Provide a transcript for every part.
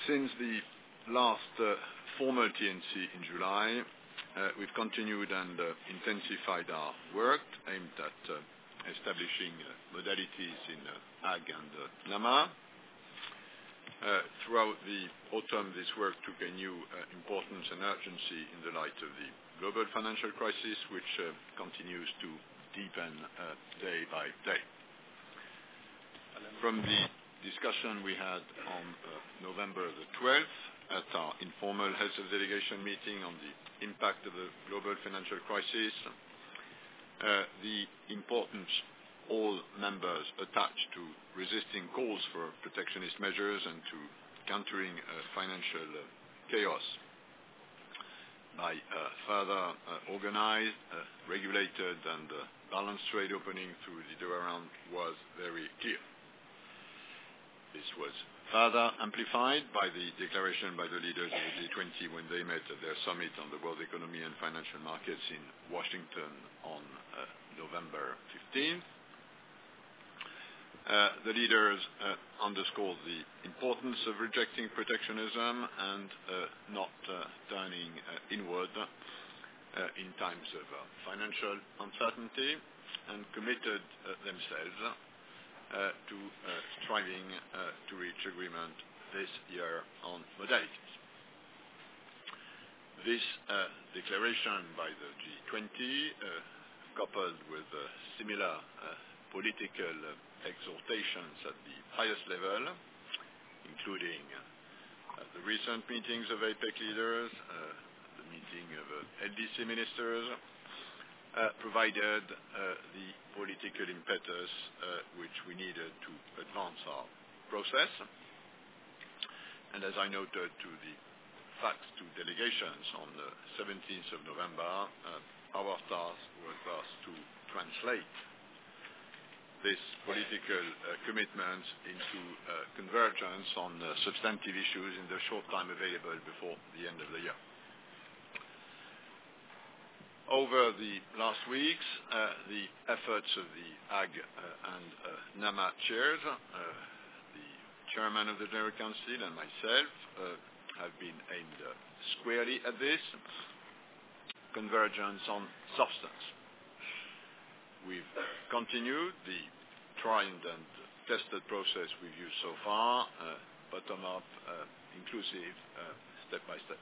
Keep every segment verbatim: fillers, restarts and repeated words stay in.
Since the last uh, formal T N C in July, uh, we've continued and uh, intensified our work aimed at uh, establishing uh, modalities in uh, A G and uh, NAMA. Uh, throughout the autumn, this work took a new uh, importance and urgency in the light of the global financial crisis, which uh, continues to deepen uh, day by day. From the discussion we had on uh, November the twelfth at our informal heads of delegation meeting on the impact of the global financial crisis, uh, the importance all members attached to resisting calls for protectionist measures and to countering uh, financial uh, chaos by uh, further uh, organized, uh, regulated and uh, balanced trade opening through the Doha Round was very clear. This was further amplified by the declaration by the leaders of the G twenty when they met at their summit on the world economy and financial markets in Washington on uh, November fifteenth. Uh, the leaders uh, underscored the importance of rejecting protectionism and uh, not uh, turning uh, inward uh, in times of uh, financial uncertainty, and committed uh, themselves uh, to uh, striving uh, to reach agreement this year on modalities. This uh, declaration by the G twenty, uh, coupled with uh, similar uh, political uh, exhortations at the highest level, including uh, the recent meetings of APEC leaders, uh, the meeting of uh, L D C ministers, uh, provided uh, the political impetus uh, which we needed to advance our process. And as I noted to the facts to delegations on the seventeenth of November, uh, our task was thus to translate this political uh, commitment into uh, convergence on uh, substantive issues in the short time available before the end of the year. Over the last weeks, uh, the efforts of the A G uh, and uh, NAMA chairs, uh, the chairman of the General Council and myself, uh, have been aimed uh, squarely at this, convergence on substance. We've continued the tried and tested process we've used so far, uh, bottom-up, uh, inclusive, uh, step by step.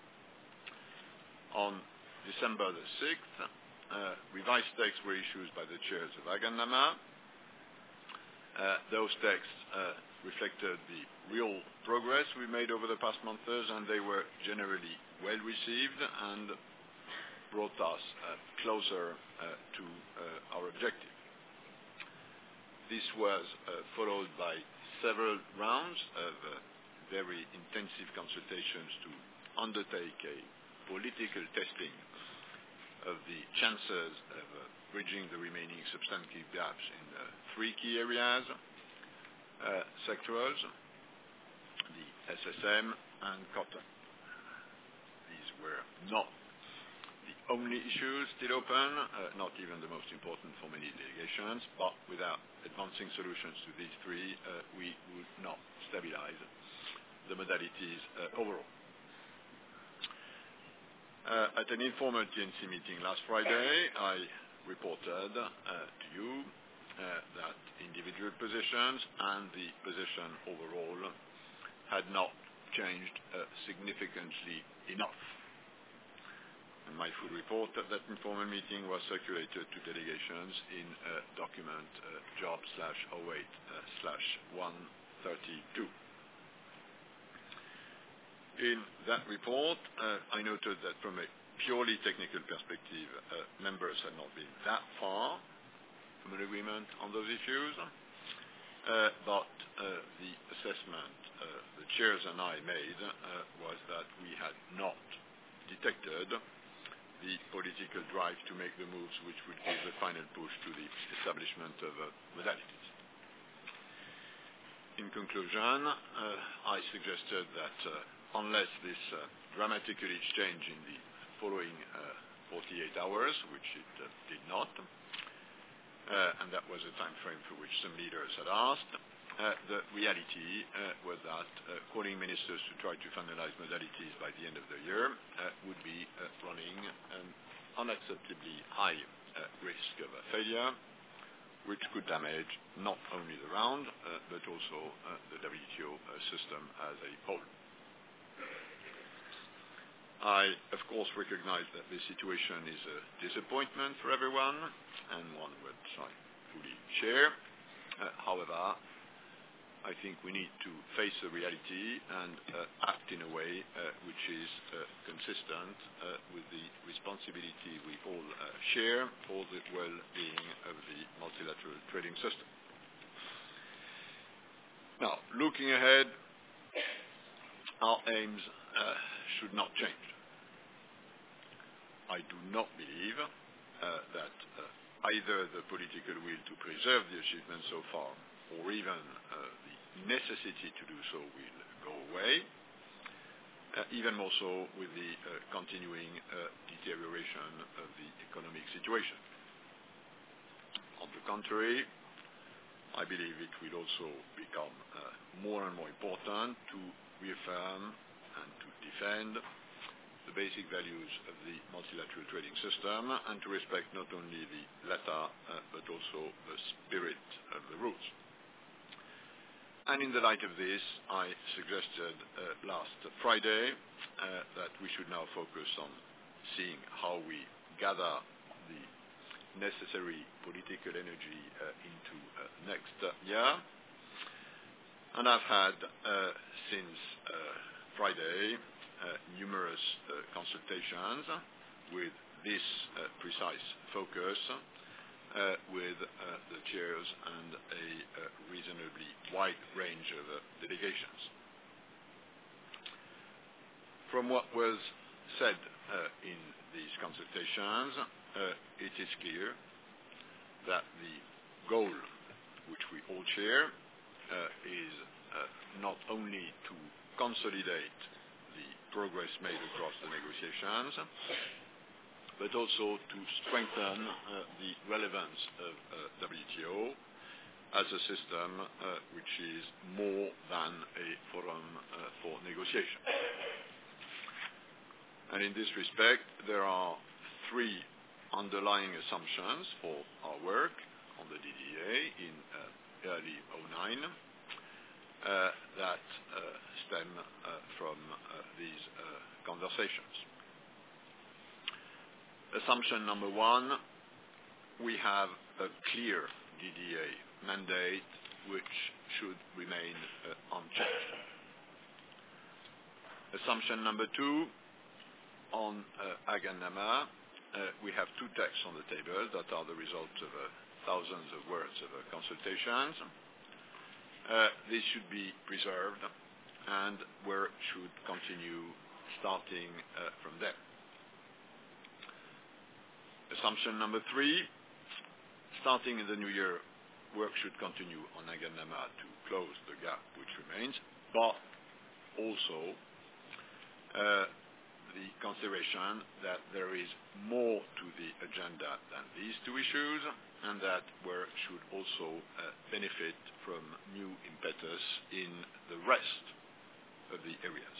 On December the sixth, uh, revised texts were issued by the chairs of A G and NAMA. Uh, those texts uh, reflected the real progress we made over the past months, and they were generally well received and brought us uh, closer uh, to uh, our objective. This was uh, followed by several rounds of uh, very intensive consultations to undertake a political testing of the chances of uh, bridging the remaining substantive gaps in uh, three key areas, uh, sectorals, the S S M and cotton. These were not the only issues still open, uh, not even the most important for many delegations, but without advancing solutions to these three, uh, we would not stabilize the modalities uh, overall. Uh, at an informal T N C meeting last Friday, I reported uh, to you uh, that individual positions and the position overall had not changed uh, significantly enough. And my full report at that informal meeting was circulated to delegations in uh, document uh, job slash oh eight uh, slash one thirty-two. In that report, uh, I noted that from a purely technical perspective, uh, members had not been that far from an agreement on those issues, uh, but uh, the assessment uh, the chairs and I made uh, was that we had not detected the political drive to make the moves which would give the final push to the establishment of uh, modalities. In conclusion, uh, I suggested that uh, unless this uh, dramatically change in the following uh, forty-eight hours, which it uh, did not, uh, and that was a time frame for which some leaders had asked, Uh, the reality uh, was that uh, calling ministers to try to finalize modalities by the end of the year uh, would be uh, running an unacceptably high uh, risk of a failure, which could damage not only the round, uh, but also uh, the W T O uh, system as a whole. I, of course, recognize that this situation is a disappointment for everyone, and one which I fully share. Uh, however, I think we need to face the reality and uh, act in a way uh, which is uh, consistent uh, with the responsibility we all uh, share for the well-being of the multilateral trading system. Now, looking ahead, our aims uh, should not change. I do not believe uh, that uh, either the political will to preserve the achievements so far or even uh, the necessity to do so will go away, uh, even more so with the uh, continuing uh, deterioration of the economic situation. On the contrary, I believe it will also become uh, more and more important to reaffirm and to defend the basic values of the multilateral trading system and to respect not only the letter uh, but also the spirit of the rules. And in the light of this, I suggested uh, last Friday uh, that we should now focus on seeing how we gather the necessary political energy uh, into uh, next uh, year. And I've had, uh, since uh, Friday, uh, numerous uh, consultations with this uh, precise focus Uh, with uh, the chairs and a uh, reasonably wide range of uh, delegations. From what was said uh, in these consultations, uh, it is clear that the goal which we all share uh, is uh, not only to consolidate the progress made across the negotiations, but also to strengthen uh, the relevance of uh, W T O as a system uh, which is more than a forum uh, for negotiation. And in this respect, there are three underlying assumptions for our work on the D D A in uh, early oh nine uh, that uh, stem uh, from uh, these uh, conversations. Assumption number one, we have a clear D D A mandate which should remain uh, unchanged. Assumption number two, on uh, Ag and Nama, uh, we have two texts on the table that are the result of uh, thousands of words of uh, consultations. Uh, this should be preserved and work should continue starting uh, from there. Assumption number three, starting in the new year, work should continue on Ag and Nama to close the gap which remains, but also uh, the consideration that there is more to the agenda than these two issues, and that work should also uh, benefit from new impetus in the rest of the areas.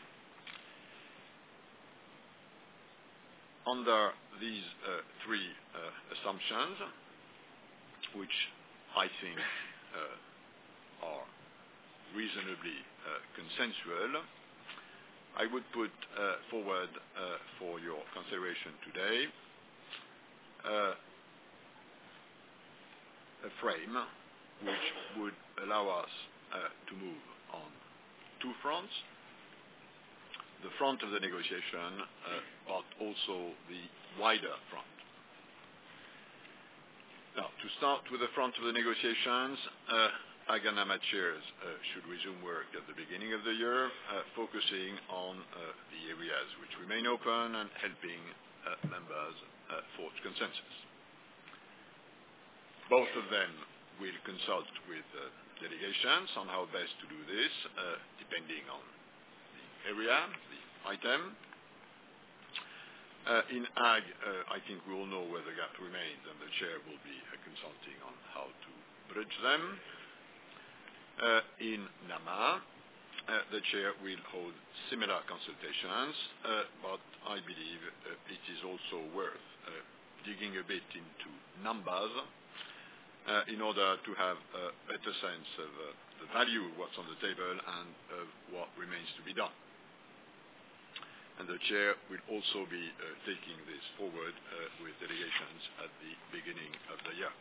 Under these uh, three uh, assumptions, which I think uh, are reasonably uh, consensual, I would put uh, forward uh, for your consideration today uh, a frame which would allow us uh, to move on two fronts. The front of the negotiation, uh, but also the wider front. Now, to start with the front of the negotiations, uh, Ag and Nama chairs uh, should resume work at the beginning of the year, uh, focusing on uh, the areas which remain open and helping uh, members uh, forge consensus. Both of them will consult with uh, delegations on how best to do this, uh, depending on area, the item. Uh, in Ag, uh, I think we all know where the gap remains, and the chair will be uh, consulting on how to bridge them. Uh, in NAMA, uh, the chair will hold similar consultations, uh, but I believe uh, it is also worth uh, digging a bit into numbers uh, in order to have a better sense of uh, the value of what's on the table and of what remains to be done. And the chair will also be uh, taking this forward uh, with delegations at the beginning of the year.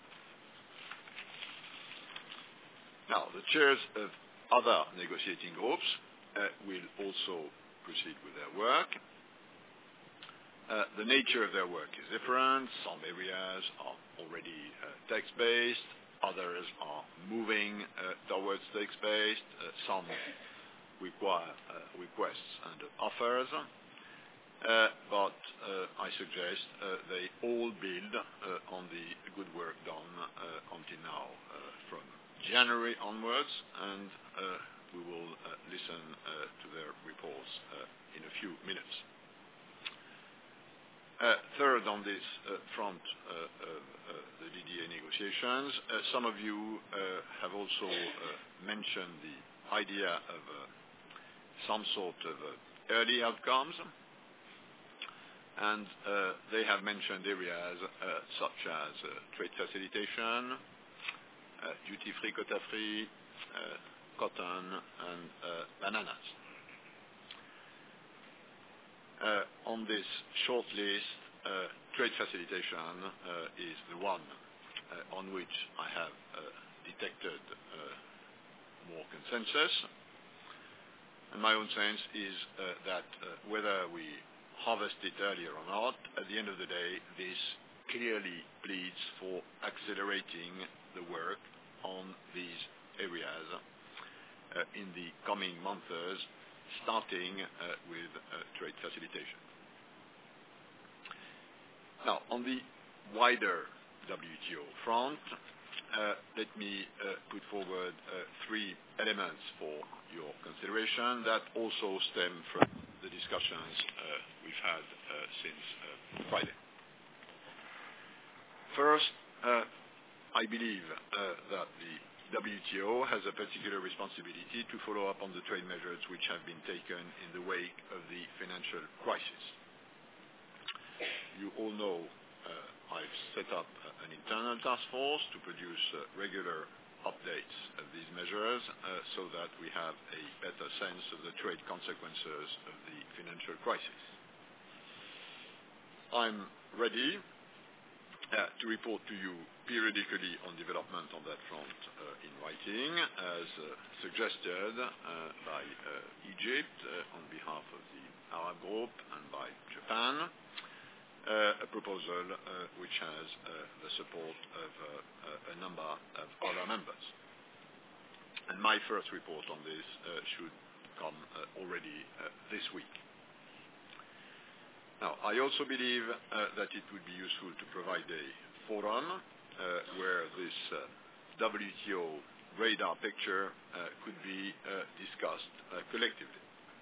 Now, the chairs of other negotiating groups uh, will also proceed with their work. Uh, the nature of their work is different. Some areas are already uh, text-based, others are moving uh, towards text-based, uh, some require uh, requests and offers. Uh, but uh, I suggest uh, they all build uh, on the good work done uh, until now uh, from January onwards, and uh, we will uh, listen uh, to their reports uh, in a few minutes. Uh, third, on this uh, front uh, of uh, the D D A negotiations, uh, some of you uh, have also uh, mentioned the idea of uh, some sort of uh, early outcomes. And uh, they have mentioned areas uh, such as uh, trade facilitation, uh, duty-free, quota-free, uh, cotton, and uh, bananas. Uh, on this short list, uh, trade facilitation uh, is the one uh, on which I have uh, detected uh, more consensus. And my own sense is uh, that uh, whether we harvest it earlier or not, at the end of the day, this clearly pleads for accelerating the work on these areas uh, in the coming months, starting uh, with uh, trade facilitation. Now, on the wider W T O front, uh, let me uh, put forward uh, three elements for your consideration that also stem from the discussions uh, we've had uh, since uh, Friday. First, uh, I believe uh, that the W T O has a particular responsibility to follow up on the trade measures which have been taken in the wake of the financial crisis. You all know uh, I've set up uh, an internal task force to produce uh, regular updates of these measures uh, so that we have a better sense of the trade consequences of the financial crisis. I'm ready uh, to report to you periodically on development on that front uh, in writing, as uh, suggested uh, by uh, Egypt uh, on behalf of the Arab group and by Japan. Uh, a proposal uh, which has uh, the support of uh, a number of other members. And my first report on this uh, should come uh, already uh, this week. Now, I also believe uh, that it would be useful to provide a forum uh, where this uh, W T O radar picture uh, could be uh, discussed uh, collectively.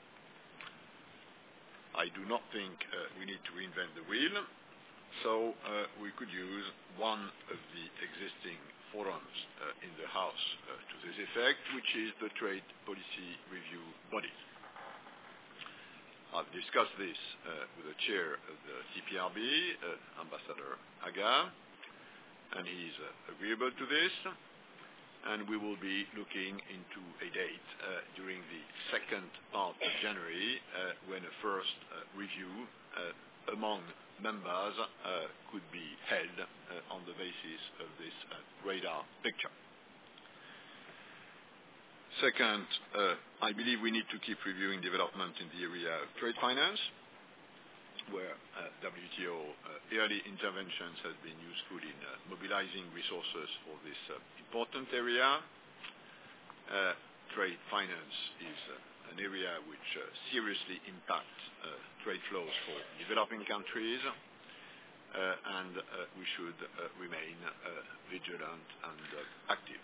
I do not think uh, we need to reinvent the wheel, so uh, we could use one of the existing forums uh, in the House uh, to this effect, which is the Trade Policy Review Body. I've discussed this uh, with the chair of the T P R B, uh, Ambassador Aga, and he's uh, agreeable to this. And we will be looking into a date uh, during the second part of January uh, when a first uh, review uh, among members uh, could be held uh, on the basis of this uh, radar picture. Second, uh, I believe we need to keep reviewing development in the area of trade finance, where uh, W T O uh, early interventions have been useful in uh, mobilizing resources for this uh, important area. Uh, trade finance is uh, an area which uh, seriously impacts uh, trade flows for developing countries, uh, and uh, we should uh, remain uh, vigilant and uh, active.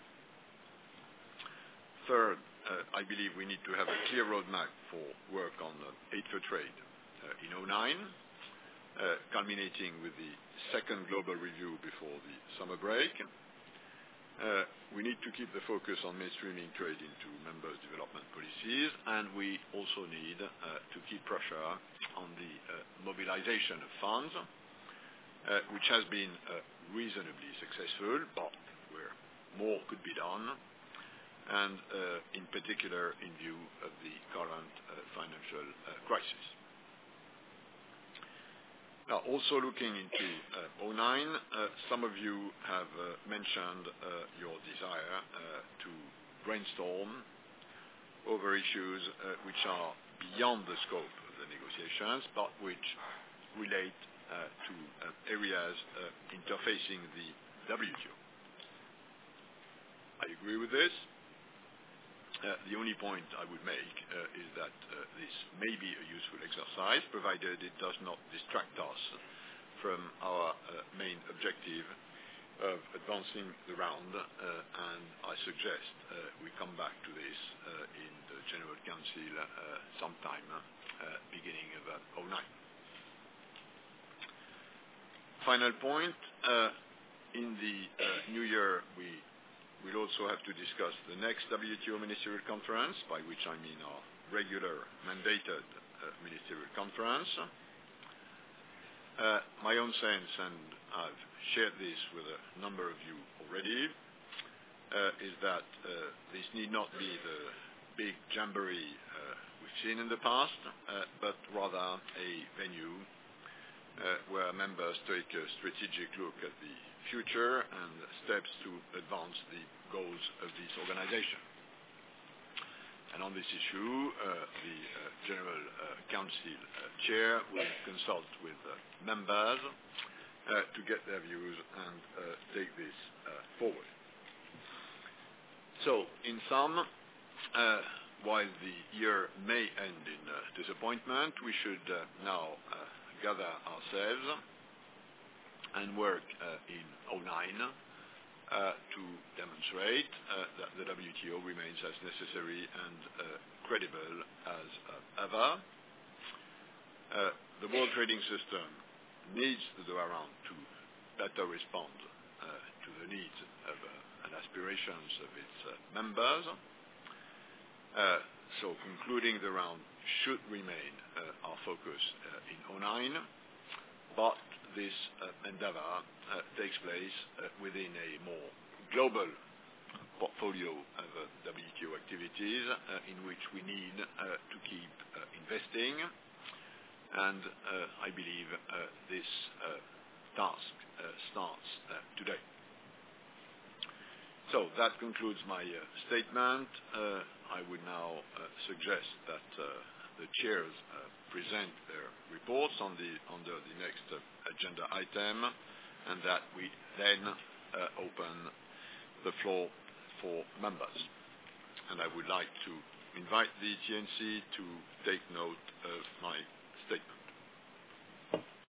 Third, uh, I believe we need to have a clear roadmap for work on uh, aid for trade Uh, in oh nine, uh, culminating with the second global review before the summer break, Uh, we need to keep the focus on mainstreaming trade into members' development policies, and we also need uh, to keep pressure on the uh, mobilization of funds, uh, which has been uh, reasonably successful, but where more could be done, and uh, in particular in view of the current uh, financial uh, crisis. Now, also looking into uh, oh nine, uh, some of you have uh, mentioned uh, your desire uh, to brainstorm over issues uh, which are beyond the scope of the negotiations, but which relate uh, to uh, areas uh, interfacing the W T O. I agree with this. Uh, the only point I would make uh, is that uh, this may be a useful exercise, provided it does not distract us from our uh, main objective of advancing the round, uh, and I suggest uh, we come back to this uh, in the General Council uh, sometime uh, beginning of uh, oh nine. Final point, uh, in the uh, new year we We'll also have to discuss the next W T O Ministerial Conference, by which I mean our regular mandated uh, ministerial conference. Uh, my own sense, and I've shared this with a number of you already, uh, is that uh, this need not be the big jamboree uh, we've seen in the past, uh, but rather a venue uh, where members take a strategic look at the future and steps to advance the goals of this organization. And on this issue, uh, the uh, General uh, Council uh, Chair will consult with uh, members uh, to get their views and uh, take this uh, forward. So, in sum, uh, while the year may end in uh, disappointment, we should uh, now uh, gather ourselves and work uh, in oh nine uh, to demonstrate uh, that the W T O remains as necessary and uh, credible as uh, ever. Uh, the world trading system needs to go around to better respond uh, to the needs of, uh, and aspirations of its uh, members. Uh, so concluding the round should remain uh, our focus uh, in oh nine, but this uh, endeavor uh, takes place uh, within a more global portfolio of uh, W T O activities uh, in which we need uh, to keep uh, investing, and uh, I believe uh, this uh, task uh, starts uh, today. So that concludes my uh, statement. Uh, I would now uh, suggest that uh, the chairs uh, present their reports on the, under the next uh, agenda item, and that we then uh, open the floor for members. And I would like to invite the T N C to take note of my statement.